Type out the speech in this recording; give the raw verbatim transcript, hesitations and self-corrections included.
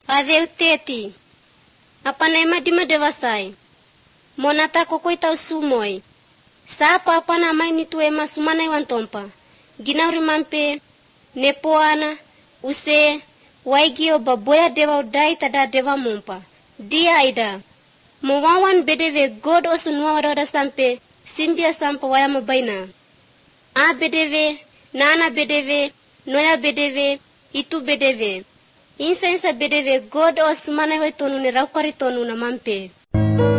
Ade uteti. Apa naima dima devasai. Monata kokoita usumoi. Sapa apa namai nitu ema sumana iwan tompa. Ginauri mampe nepoana use waigio baboya deva udai tada deva mumpa. Dia aida. Mawawan bedeve god osunwa wadada sampe simbia sampa wayama baina. A bedeve, nana bedeve, noya bedeve, itu bedeve. Insa insa bedeve god osumana iwan tonu ne raukari tonu na mampe.